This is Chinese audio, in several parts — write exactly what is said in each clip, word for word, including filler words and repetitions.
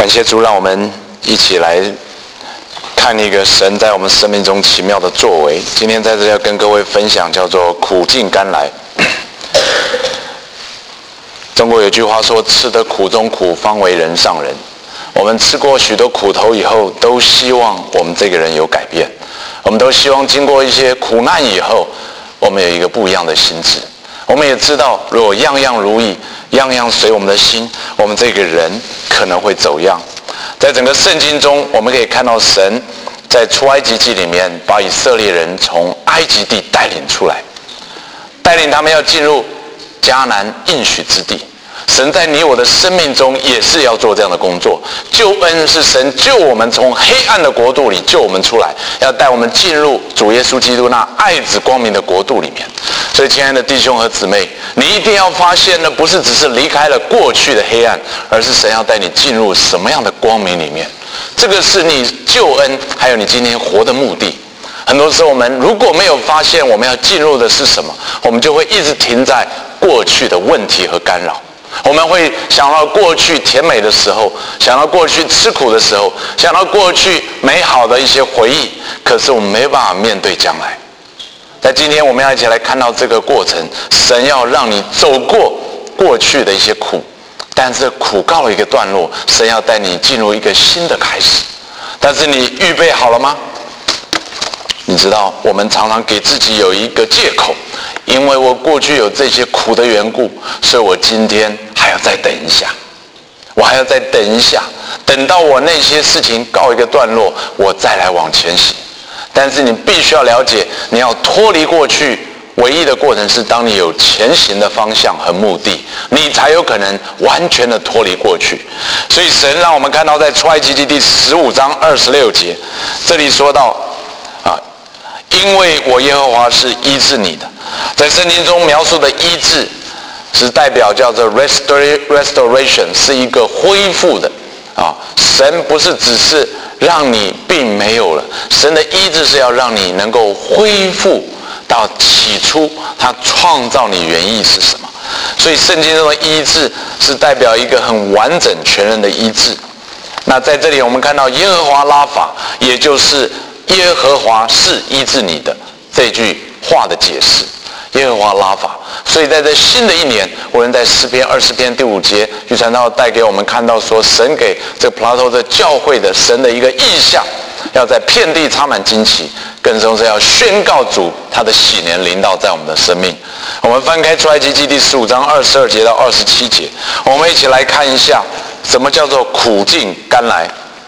感谢主，让我们一起来看一个神在我们生命中奇妙的作为。今天在这要跟各位分享，叫做苦尽甘来。中国有句话说，吃得苦中苦，方为人上人。我们吃过许多苦头以后，都希望我们这个人有改变，我们都希望经过一些苦难以后，我们有一个不一样的心智。我们也知道，如果样样如意，样样随我们的心，我们这个人可能会走样。在整个圣经中，我们可以看到神在出埃及记里面把以色列人从埃及地带领出来，带领他们要进入迦南应许之地。神在你我的生命中也是要做这样的工作。救恩是神救我们从黑暗的国度里救我们出来，要带我们进入主耶稣基督那爱子光明的国度里面。所以亲爱的弟兄和姊妹，你一定要发现呢，不是只是离开了过去的黑暗，而是神要带你进入什么样的光明里面。这个是你救恩还有你今天活的目的。很多时候我们如果没有发现我们要进入的是什么，我们就会一直停在过去的问题和干扰。我们会想到过去甜美的时候，想到过去吃苦的时候，想到过去美好的一些回忆，可是我们没办法面对将来。在今天我们要一起来看到这个过程，神要让你走过过去的一些苦，但是苦告了一个段落，神要带你进入一个新的开始。但是你预备好了吗？你知道我们常常给自己有一个借口，因为我过去有这些苦的缘故，所以我今天还要再等一下，我还要再等一下，等到我那些事情告一个段落，我再来往前行。但是你必须要了解，你要脱离过去，唯一的过程是当你有前行的方向和目的，你才有可能完全的脱离过去。所以神让我们看到在出埃及记第十五章二十六节，这里说到啊，因为我耶和华是医治你的。在圣经中描述的医治是代表叫做 restoration， 是一个恢复的啊。神不是只是让你病没有了，神的医治是要让你能够恢复到起初他创造你原意是什么。所以圣经中的医治是代表一个很完整全人的医治。那在这里我们看到耶和华拉法，也就是耶和华是医治你的这句话的解释，耶和华拉法。所以在这新的一年，无论在诗篇二十篇第五节，据传道带给我们看到说，神给这个 Plato 的教会的神的一个意象，要在遍地插满旌旗，更重是要宣告主他的喜年临到在我们的生命。我们翻开出埃及记第十五章二十二节到二十七节，我们一起来看一下什么叫做苦尽甘来。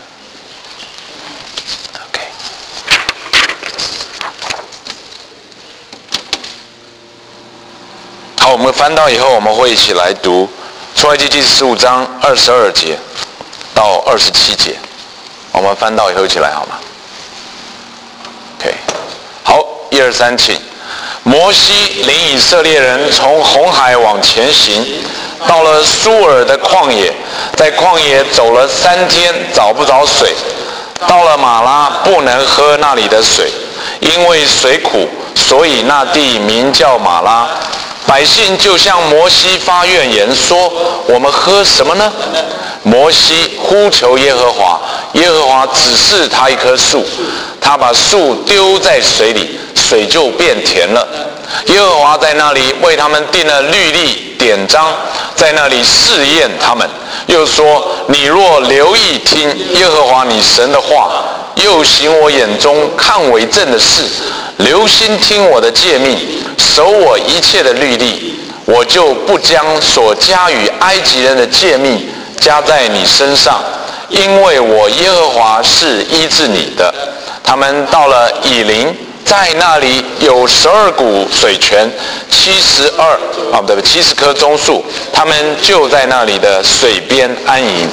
好，我们翻到以后，我们会一起来读出埃及记十五章二十二节到二十七节。我们翻到以后一起来好吗 ？OK， 好，一二三，请。摩西领以色列人从红海往前行，到了苏尔的旷野，在旷野走了三天，找不着水。到了马拉，不能喝那里的水，因为水苦，所以那地名叫马拉。百姓就向摩西发怨言说：我们喝什么呢？摩西呼求耶和华，耶和华指示他一棵树，他把树丢在水里，水就变甜了。耶和华在那里为他们定了律例典章，在那里试验他们，又说：你若留意听耶和华你神的话，又行我眼中看为正的事，留心听我的诫命，守我一切的律例，我就不将所加与埃及人的诫命加在你身上，因为我耶和华是医治你的。他们到了以琳，在那里有十二股水泉，七十二啊，不对，七十棵棕树，他们就在那里的水边安营。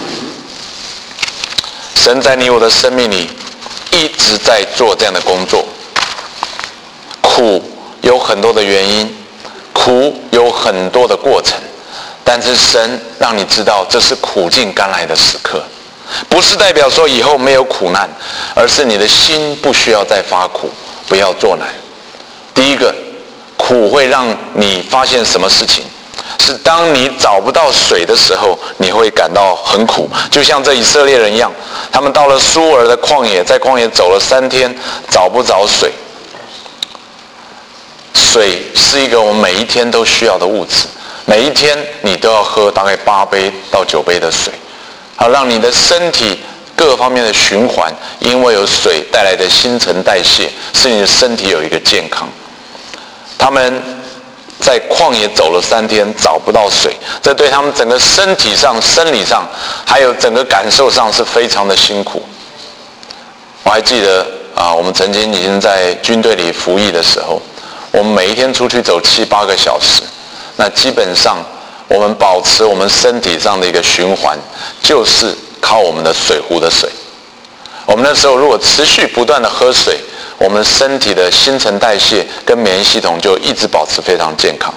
神在你我的生命里一直在做这样的工作。苦有很多的原因，苦有很多的过程，但是神让你知道这是苦尽甘来的时刻，不是代表说以后没有苦难，而是你的心不需要再发苦，不要作难。第一个，苦会让你发现什么事情？ 是当你找不到水的时候，你会感到很苦，就像这以色列人一样，他们到了苏尔的旷野，在旷野走了三天，找不着水。水是一个我们每一天都需要的物质，每一天你都要喝大概八杯到九杯的水，好让你的身体各方面的循环，因为有水带来的新陈代谢，使你的身体有一个健康。他们在旷野走了三天，找不到水，这对他们整个身体上、生理上，还有整个感受上是非常的辛苦。我还记得啊，我们曾经已经在军队里服役的时候，我们每一天出去走七八个小时，那基本上我们保持我们身体上的一个循环，就是靠我们的水壶的水。我们那时候如果持续不断的喝水，我们身体的新陈代谢跟免疫系统就一直保持非常健康。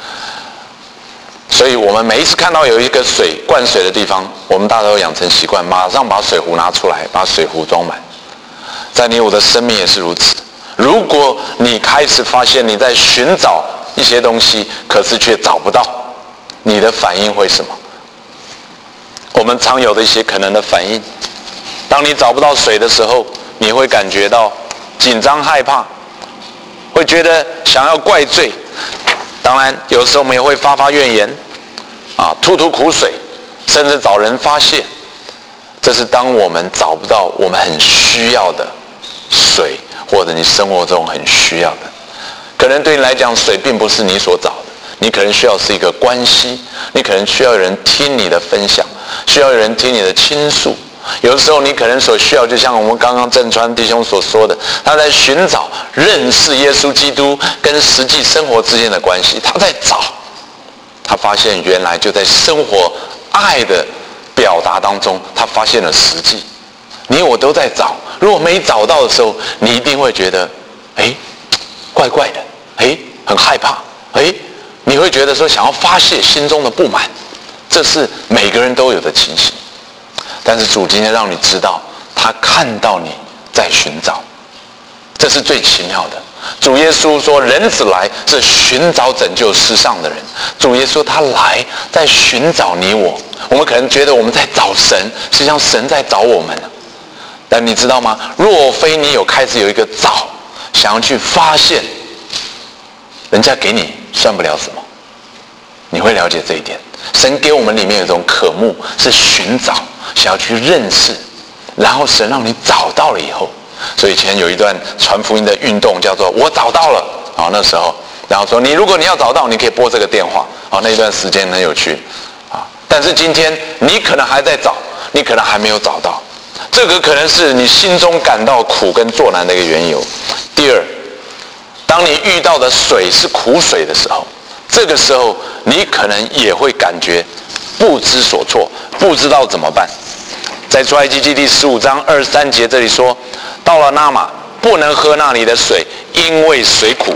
所以我们每一次看到有一个水灌水的地方，我们大家都养成习惯，马上把水壶拿出来，把水壶装满。在你我的生命也是如此。如果你开始发现你在寻找一些东西，可是却找不到，你的反应会什么？我们常有的一些可能的反应，当你找不到水的时候，你会感觉到紧张害怕，会觉得想要怪罪，当然有时候我们也会发发怨言啊，吐吐苦水，甚至找人发泄。这是当我们找不到我们很需要的水，或者你生活中很需要的，可能对你来讲水并不是你所找的，你可能需要是一个关系，你可能需要有人听你的分享，需要有人听你的倾诉。有的时候你可能所需要，就像我们刚刚郑川弟兄所说的，他在寻找认识耶稣基督跟实际生活之间的关系，他在找，他发现原来就在生活爱的表达当中，他发现了实际。你我都在找，如果没找到的时候，你一定会觉得哎怪怪的，哎很害怕，哎你会觉得说想要发泄心中的不满，这是每个人都有的情形。但是主今天让你知道，他看到你在寻找，这是最奇妙的。主耶稣说人子来是寻找拯救世上的人，主耶稣他来在寻找你我。我们可能觉得我们在找神，实际上神在找我们。但你知道吗？若非你有开始有一个找，想要去发现，人家给你算不了什么。你会了解这一点。神给我们里面有一种渴慕，是寻找，想要去认识，然后神让你找到了以后，所以以前有一段传福音的运动叫做我找到了啊，那时候然后说你如果你要找到，你可以拨这个电话啊，那一段时间很有趣啊。但是今天你可能还在找，你可能还没有找到，这个可能是你心中感到苦跟作难的一个缘由。第二，当你遇到的水是苦水的时候，这个时候你可能也会感觉不知所措，不知道怎么办。在出埃及记第十五章二十三节这里说，到了那玛不能喝那里的水，因为水苦。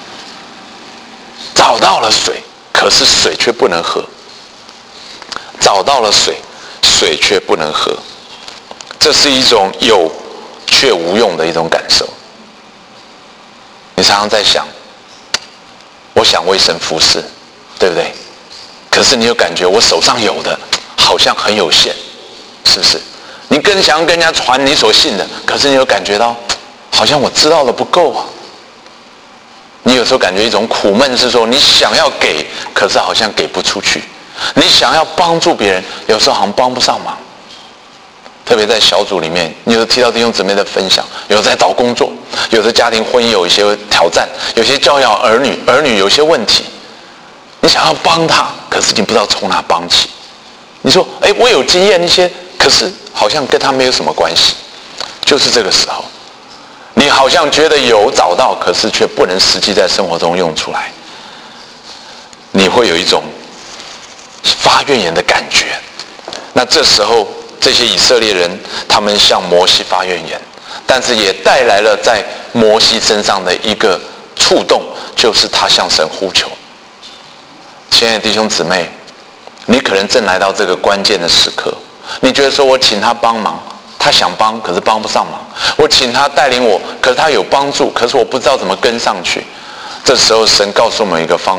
找到了水，可是水却不能喝。找到了水，水却不能喝，这是一种有却无用的一种感受。你常常在想，我想为神服侍，对不对？可是你又感觉我手上有的好像很有限，是不是？你更想要跟人家传你所信的，可是你又感觉到好像我知道的不够啊。你有时候感觉一种苦闷，是说你想要给，可是好像给不出去。你想要帮助别人，有时候好像帮不上忙。特别在小组里面，你有提到弟兄姊妹的分享，有的在找工作，有的家庭婚姻有一些挑战，有些教养儿女，儿女有些问题，你想要帮他，可是你不知道从哪帮起。你说，哎，我有经验一些，可是好像跟他没有什么关系。就是这个时候，你好像觉得有找到，可是却不能实际在生活中用出来，你会有一种发怨言的感觉。那这时候这些以色列人他们向摩西发怨言，但是也带来了在摩西身上的一个触动，就是他向神呼求。亲爱的弟兄姊妹，你可能正来到这个关键的时刻，你觉得说我请他帮忙，他想帮可是帮不上忙，我请他带领我，可是他有帮助，可是我不知道怎么跟上去。这时候神告诉我们一个方法，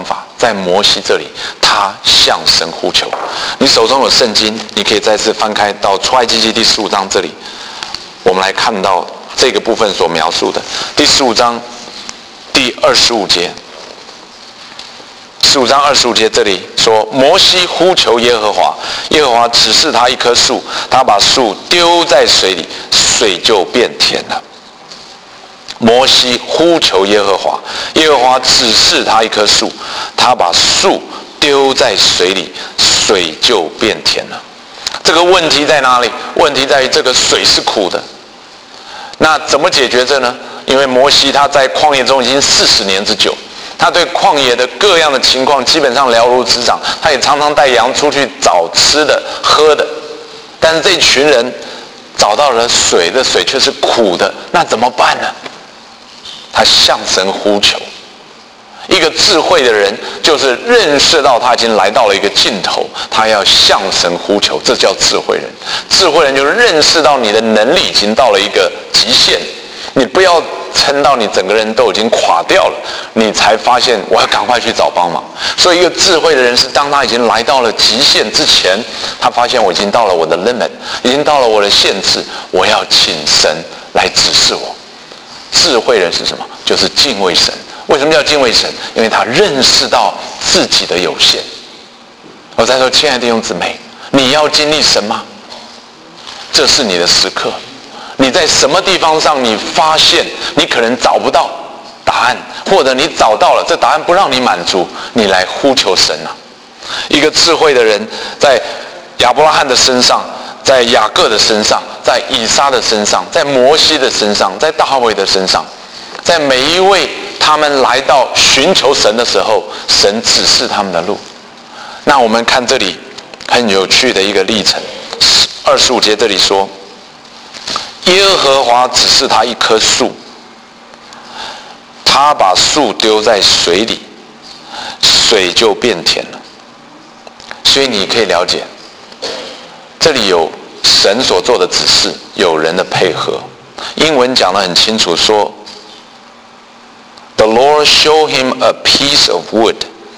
在摩西这里，他向神呼求。你手中有圣经，你可以再次翻开到出埃及记第十五章这里，我们来看到这个部分所描述的第十五章第二十五节。十五章二十五节这里说，摩西呼求耶和华，耶和华指示他一棵树，他把树丢在水里，水就变甜了。摩西呼求耶和华，耶和华指示他一棵树，他把树丢在水里，水就变甜了。这个问题在哪里？问题在于这个水是苦的。那怎么解决这呢？因为摩西他在旷野中已经四十年之久，他对旷野的各样的情况基本上了如指掌，他也常常带羊出去找吃的喝的。但是这群人找到了水的水却是苦的，那怎么办呢？他向神呼求。一个智慧的人就是认识到他已经来到了一个尽头，他要向神呼求，这叫智慧人。智慧人就是认识到你的能力已经到了一个极限，你不要撑到你整个人都已经垮掉了，你才发现我要赶快去找帮忙。所以一个智慧的人是当他已经来到了极限之前，他发现我已经到了我的 limit， 已经到了我的限制，我要请神来指示我。智慧人是什么？就是敬畏神。为什么叫敬畏神？因为他认识到自己的有限。我再说，亲爱的弟兄姊妹，你要经历神吗？这是你的时刻。你在什么地方上你发现你可能找不到答案，或者你找到了，这答案不让你满足，你来呼求神啊。一个智慧的人在亚伯拉罕的身上，在雅各的身上，在以撒的身上，在摩西的身上，在大卫的身上，在每一位他们来到寻求神的时候，神指示他们的路。那我们看这里很有趣的一个历程，二十五节这里说，耶和华指示他一棵树，他把树丢在水里，水就变甜了。所以你可以了解，这里有神所做的指示，有人的配合。英文讲得很清楚，说 The Lord showed him a piece of wood.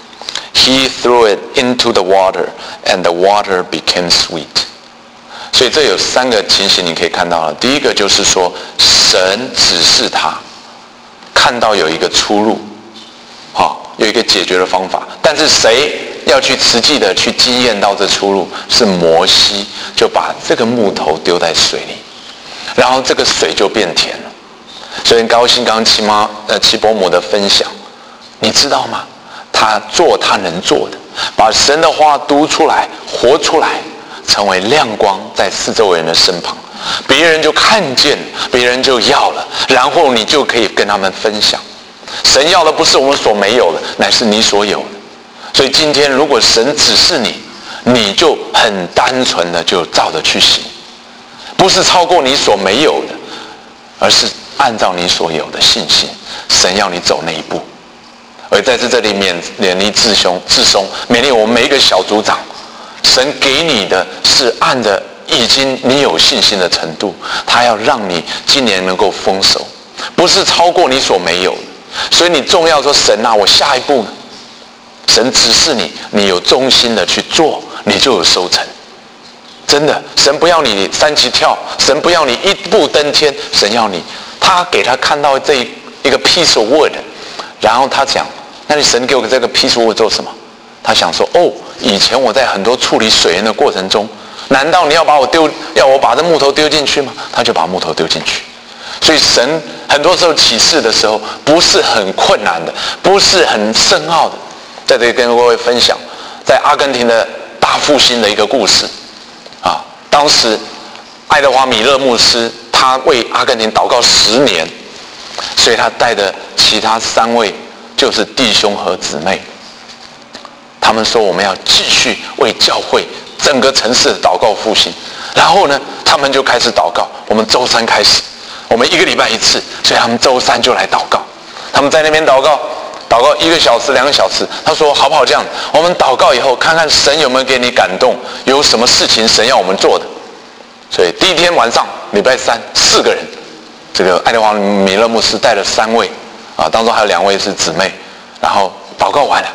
He threw it into the water, and the water became sweet. 所以这有三个情形你可以看到了。第一个就是说，神指示他看到有一个出路，好，有一个解决的方法。但是谁要去实际的去经验到这出路？是摩西，就把这个木头丢在水里，然后这个水就变甜了。所以很高兴刚刚齐妈呃齐伯母的分享，你知道吗？他做他能做的，把神的话读出来，活出来，成为亮光在四周人的身旁，别人就看见，别人就要了，然后你就可以跟他们分享。神要的不是我们所没有的，乃是你所有的。所以今天如果神指示你，你就很单纯的就照着去行，不是超过你所没有的，而是按照你所有的信心，神要你走那一步。而在这里勉勉励志兄志松，勉励我们每一个小组长，神给你的是按着已经你有信心的程度，他要让你今年能够丰收，不是超过你所没有的。所以你重要说，神啊，我下一步呢？神指示你，你有忠心的去做，你就有收成。真的，神不要你三级跳，神不要你一步登天，神要你，他给他看到这一个 piece of wood， 然后他讲，那你神给我这个 piece of wood 做什么？他想说，哦，以前我在很多处理水源的过程中，难道你要把我丢，要我把这木头丢进去吗？他就把木头丢进去。所以神很多时候启示的时候，不是很困难的，不是很深奥的。在这里跟各位分享，在阿根廷的大复兴的一个故事啊，当时爱德华米勒牧师他为阿根廷祷告十年，所以他带的其他三位就是弟兄和姊妹，他们说我们要继续为教会整个城市的祷告复兴。然后呢，他们就开始祷告，我们周三开始，我们一个礼拜一次，所以他们周三就来祷告。他们在那边祷告祷告一个小时两个小时，他说好不好这样，我们祷告以后看看神有没有给你感动，有什么事情神要我们做的。所以第一天晚上礼拜三，四个人，这个爱德华米勒牧师带了三位啊，当中还有两位是姊妹，然后祷告完了，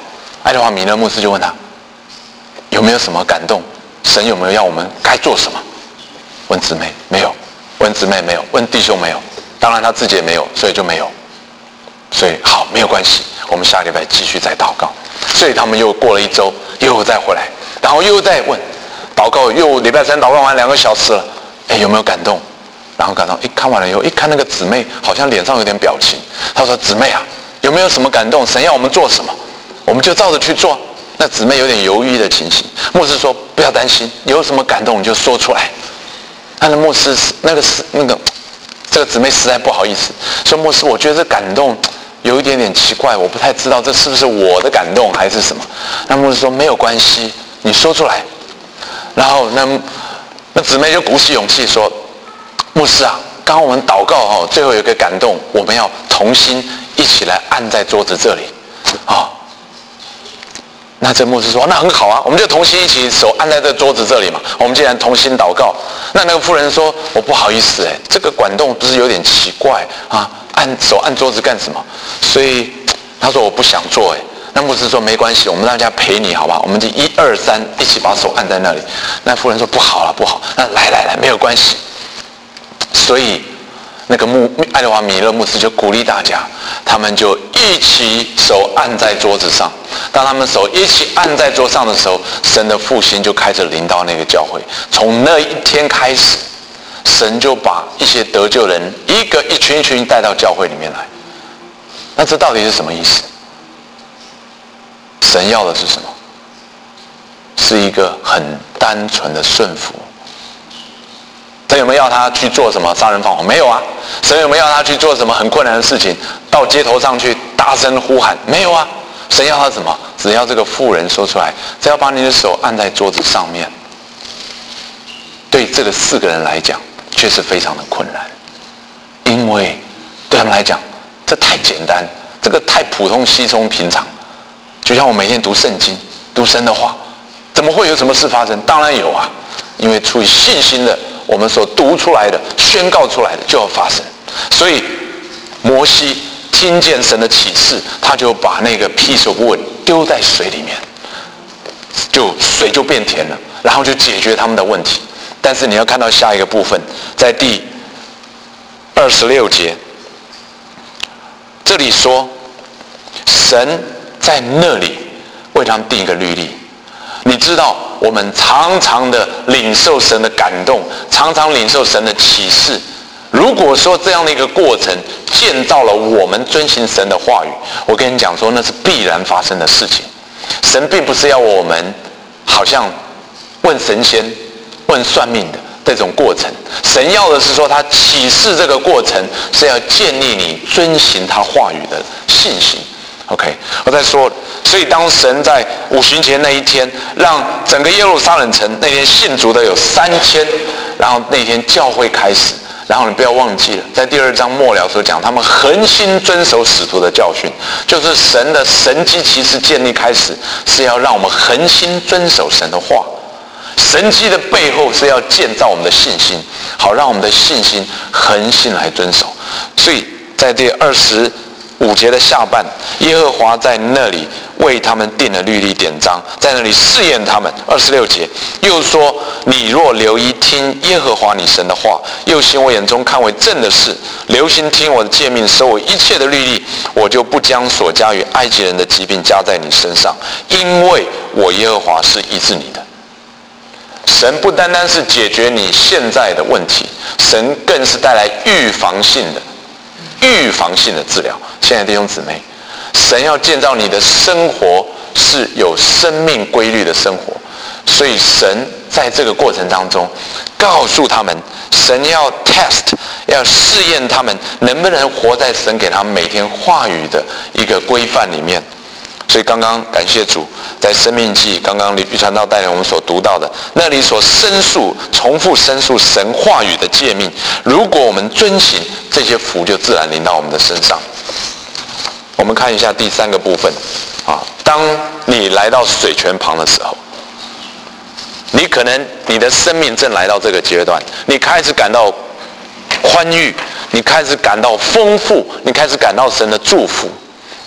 爱德华米勒牧师就问他，有没有什么感动？神有没有要我们该做什么？问姊妹没有，问姊妹没有，问弟兄没有，当然他自己也没有，所以就没有。所以好，没有关系，我们下礼拜继续再祷告。所以他们又过了一周，又再回来，然后又再问，祷告又礼拜三祷告完两个小时了，哎，有没有感动？然后感动，一看完了以后，一看那个姊妹好像脸上有点表情，他说：“姊妹啊，有没有什么感动？神要我们做什么，我们就照着去做。”那姊妹有点犹豫的情形，牧师说：“不要担心，有什么感动你就说出来。”那牧师那个是那个这个姊妹实在不好意思，说：“牧师，我觉得这感动有一点点奇怪，我不太知道这是不是我的感动还是什么。”那牧师说：“没有关系，你说出来。”然后那那姊妹就鼓起勇气说：“牧师啊，刚刚我们祷告哦，最后有一个感动，我们要同心一起来按在桌子这里啊。哦”那这牧师说：“那很好啊，我们就同心一起手按在这桌子这里嘛。我们既然同心祷告。”那那个妇人说：“我不好意思哎，这个感动不是有点奇怪啊？按手按桌子干什么？”所以他说：“我不想做哎。”那牧师说：“没关系，我们大家陪你好吧？我们就一二三，一起把手按在那里。”那妇人说：“不好了，不好。”那来来来，没有关系。所以那个牧爱德华米勒牧师就鼓励大家，他们就一起手按在桌子上。当他们手一起按在桌上的时候，神的复兴就开始临到那个教会。从那一天开始，神就把一些得救人一个一群一群带到教会里面来。那这到底是什么意思？神要的是什么？是一个很单纯的顺服。神有没有要他去做什么杀人放火？没有啊。神有没有要他去做什么很困难的事情，到街头上去大声呼喊？没有啊。神要他什么？只要这个妇人说出来，只要把你的手按在桌子上面。对这个四个人来讲，却是非常的困难，因为对他们来讲，这太简单，这个太普通稀松平常。就像我每天读圣经，读神的话，怎么会有什么事发生？当然有啊，因为出于信心的，我们所读出来的、宣告出来的就要发生。所以摩西听见神的启示，他就把那个 piece of wood 丢在水里面，就水就变甜了，然后就解决他们的问题。但是你要看到下一个部分，在第二十六节，这里说神在那里为他们定一个律例。你知道我们常常的领受神的感动，常常领受神的启示。如果说这样的一个过程建造了我们遵行神的话语，我跟你讲说那是必然发生的事情。神并不是要我们好像问神仙、问算命的这种过程，神要的是说他启示这个过程是要建立你遵行他话语的信心。OK， 我再说，所以当神在五旬节那一天，让整个耶路撒冷城那天信主的有三千，然后那天教会开始，然后你不要忘记了，在第二章末了所讲，他们恒心遵守使徒的教训，就是神的神迹奇事建立开始，是要让我们恒心遵守神的话。神迹的背后是要建造我们的信心，好让我们的信心恒心来遵守。所以在第二十五节的下半，耶和华在那里为他们定了律例典章，在那里试验他们。二十六节又说：你若留意听耶和华你神的话，又行我眼中看为正的事，留心听我的诫命，守我一切的律例，我就不将所加于埃及人的疾病加在你身上，因为我耶和华是医治你的。神不单单是解决你现在的问题，神更是带来预防性的预防性的治疗。亲爱的弟兄姊妹，神要建造你的生活是有生命规律的生活，所以神在这个过程当中告诉他们，神要 test 要试验他们能不能活在神给他们每天话语的一个规范里面。所以刚刚感谢主，在生命记刚刚吕传道带领我们所读到的那里所申诉重复申诉神话语的诫命，如果我们遵行，这些福就自然临到我们的身上。我们看一下第三个部分啊，当你来到水泉旁的时候，你可能你的生命正来到这个阶段，你开始感到宽裕，你开始感到丰富，你开始感到神的祝福。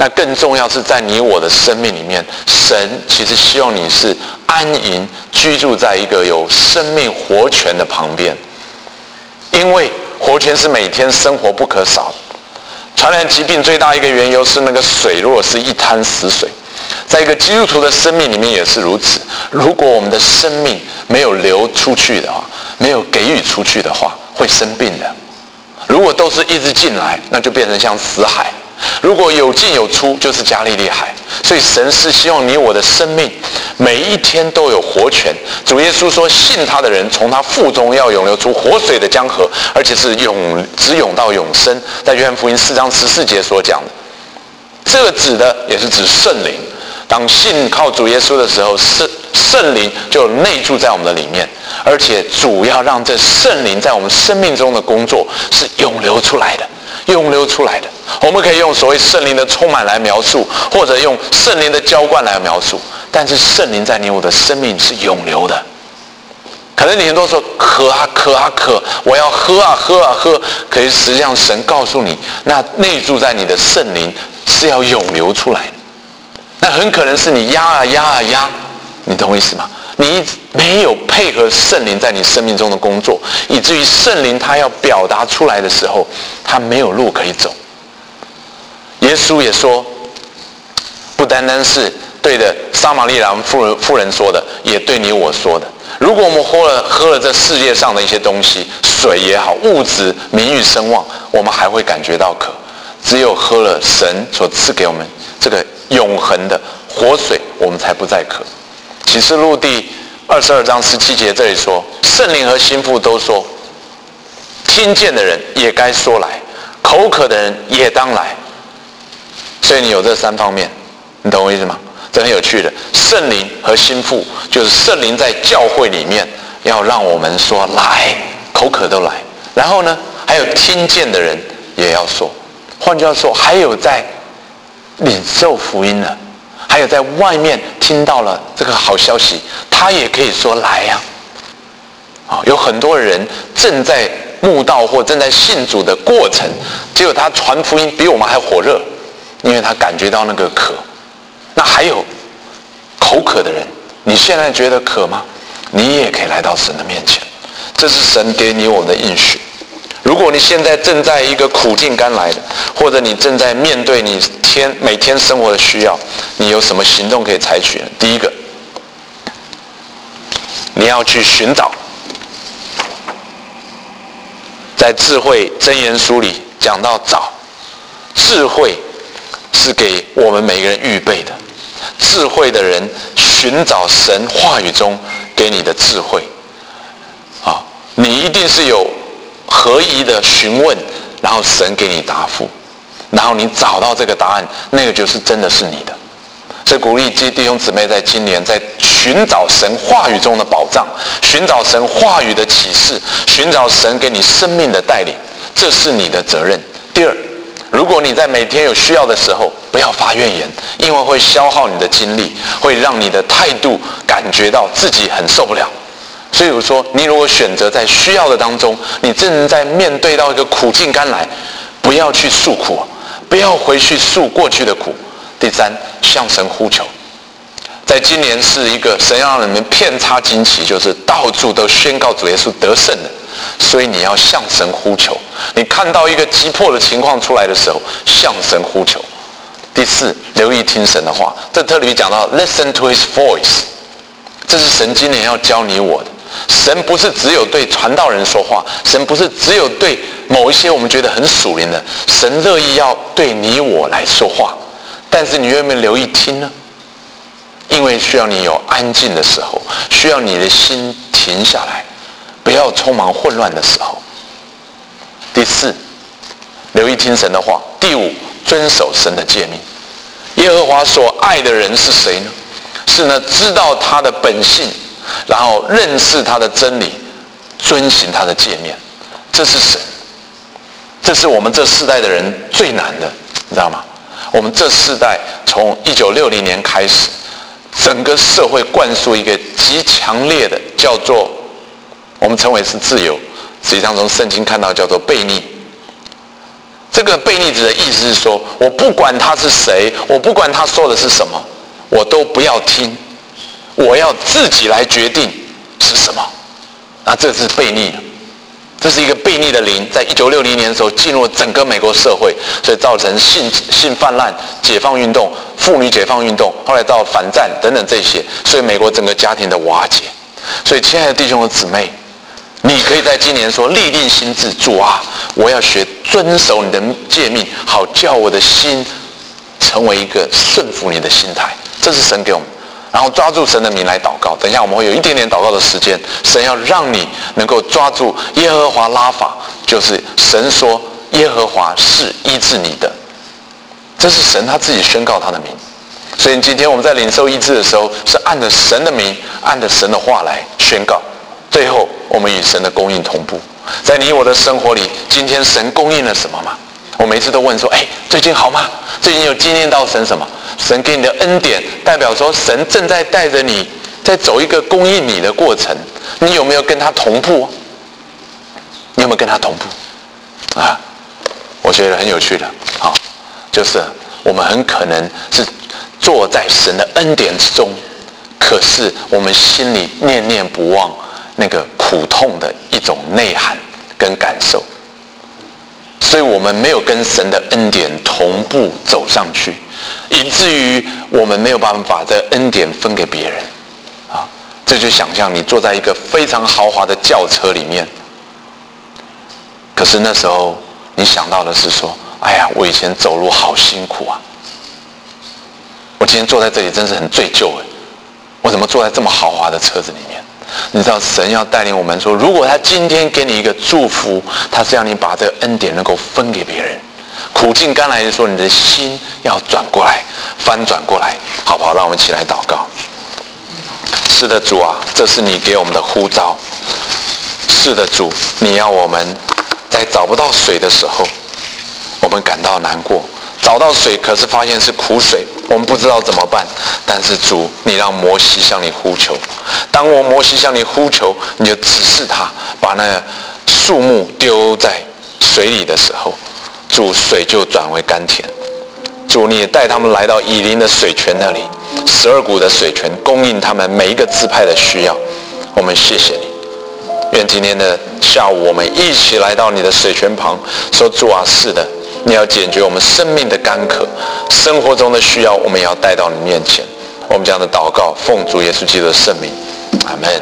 那更重要是在你我的生命里面，神其实希望你是安营居住在一个有生命活泉的旁边，因为活泉是每天生活不可少的。传染疾病最大一个缘由是那个水如果是一滩死水，在一个基督徒的生命里面也是如此。如果我们的生命没有流出去的话，没有给予出去的话，会生病的。如果都是一直进来，那就变成像死海；如果有进有出，就是加利利海。所以神是希望你我的生命每一天都有活泉。主耶稣说，信他的人从他腹中要涌流出活水的江河，而且是永直涌到永生。在约翰福音四章十四节所讲的，这个指的也是指圣灵。当信靠主耶稣的时候，圣圣灵就内住在我们的里面，而且主要让这圣灵在我们生命中的工作是涌流出来的，涌流出来的。我们可以用所谓圣灵的充满来描述，或者用圣灵的浇灌来描述，但是圣灵在你我的生命是涌流的。可能你很多时候渴啊渴啊渴，我要喝啊喝啊喝，可是实际上神告诉你，那内住在你的圣灵是要涌流出来的。那很可能是你压啊压啊压，你懂我意思吗？你没有配合圣灵在你生命中的工作，以至于圣灵他要表达出来的时候，他没有路可以走。耶稣也说，不单单是对着撒玛利亚妇人妇人说的，也对你我说的。如果我们喝了喝了这世界上的一些东西，水也好，物质、名誉、声望，我们还会感觉到渴。只有喝了神所赐给我们这个永恒的活水，我们才不再渴。启示录第二十二章十七节这里说，圣灵和心腹都说，听见的人也该说来，口渴的人也当来。所以你有这三方面，你懂我意思吗？这很有趣的。圣灵和心腹就是圣灵在教会里面要让我们说来，口渴都来。然后呢，还有听见的人也要说。换句话说，还有在领受福音了，还有在外面听到了这个好消息，他也可以说来呀、啊。有很多人正在慕道或正在信主的过程，结果他传福音比我们还火热，因为他感觉到那个渴。那还有口渴的人，你现在觉得渴吗？你也可以来到神的面前，这是神给你我的应许。如果你现在正在一个苦尽甘来的，或者你正在面对你天每天生活的需要，你有什么行动可以采取呢？第一个，你要去寻找。在智慧箴言书里讲到找，智慧是给我们每个人预备的。智慧的人寻找神话语中给你的智慧，啊，你一定是有合宜的询问，然后神给你答复，然后你找到这个答案，那个就是真的是你的。所以鼓励弟兄姊妹在今年在寻找神话语中的宝藏，寻找神话语的启示，寻找神给你生命的带领，这是你的责任。第二，如果你在每天有需要的时候，不要发怨言，因为会消耗你的精力，会让你的态度感觉到自己很受不了。所以我说，你如果选择在需要的当中，你正在面对到一个苦尽甘来，不要去诉苦，不要回去诉过去的苦。第三，向神呼求。在今年是一个神要让你们遍插旌旗，就是到处都宣告主耶稣得胜的，所以你要向神呼求。你看到一个急迫的情况出来的时候，向神呼求。第四，留意听神的话。这特别讲到 listen to his voice， 这是神今年要教你我的。神不是只有对传道人说话，神不是只有对某一些我们觉得很属灵的，神乐意要对你我来说话。但是你愿不愿意留意听呢？因为需要你有安静的时候，需要你的心停下来，不要匆忙混乱的时候。第四，留意听神的话。第五，遵守神的诫命。耶和华所爱的人是谁呢？是呢，知道他的本性，然后认识他的真理，遵行他的诫命。这是神，这是我们这世代的人最难的，你知道吗？我们这世代从一九六零年开始，整个社会灌输一个极强烈的叫做我们称为是自由，实际上从圣经看到叫做悖逆。这个悖逆子的意思是说，我不管他是谁， 我不管他说的是什么，我都不要听，我要自己来决定是什么。那这是悖逆了，这是一个悖逆的灵，在一九六零年的时候进入整个美国社会，所以造成性性泛滥、解放运动、妇女解放运动，后来到反战等等这些，所以美国整个家庭的瓦解。所以亲爱的弟兄和姊妹，你可以在今年说立定心志，主啊，我要学遵守你的诫命，好叫我的心成为一个顺服你的心态。这是神给我们，然后抓住神的名来祷告。等一下我们会有一点点祷告的时间，神要让你能够抓住耶和华拉法，就是神说耶和华是医治你的，这是神他自己宣告他的名。所以今天我们在领受医治的时候，是按着神的名，按着神的话来宣告，最后我们与神的供应同步。在你我的生活里，今天神供应了什么吗？我每次都问说，哎，最近好吗？最近有经验到神什么？神给你的恩典代表说神正在带着你在走一个供应你的过程，你有没有跟他同步？你有没有跟他同步啊？我觉得很有趣的啊，就是我们很可能是坐在神的恩典之中，可是我们心里念念不忘那个苦痛的一种内涵跟感受，所以我们没有跟神的恩典同步走上去，以至于我们没有办法这恩典分给别人啊。这就想象你坐在一个非常豪华的轿车里面，可是那时候你想到的是说，哎呀，我以前走路好辛苦啊，我今天坐在这里真是很罪疚哎，我怎么坐在这么豪华的车子里面？你知道神要带领我们说，如果他今天给你一个祝福，他是让你把这个恩典能够分给别人。苦尽甘来的说，你的心要转过来，翻转过来，好不好？让我们一起来祷告。是的，主啊，这是你给我们的呼召。是的，主，你要我们在找不到水的时候，我们感到难过。找到水，可是发现是苦水，我们不知道怎么办。但是主，你让摩西向你呼求。当我摩西向你呼求，你就指示他把那个树木丢在水里的时候，主，水就转为甘甜。主，你也带他们来到以琳的水泉那里，十二股的水泉供应他们每一个支派的需要。我们谢谢你。愿今天的下午我们一起来到你的水泉旁，说，主啊，是的，你要解决我们生命的干渴，生活中的需要我们也要带到你面前。我们这样的祷告，奉主耶稣基督的圣名，阿们。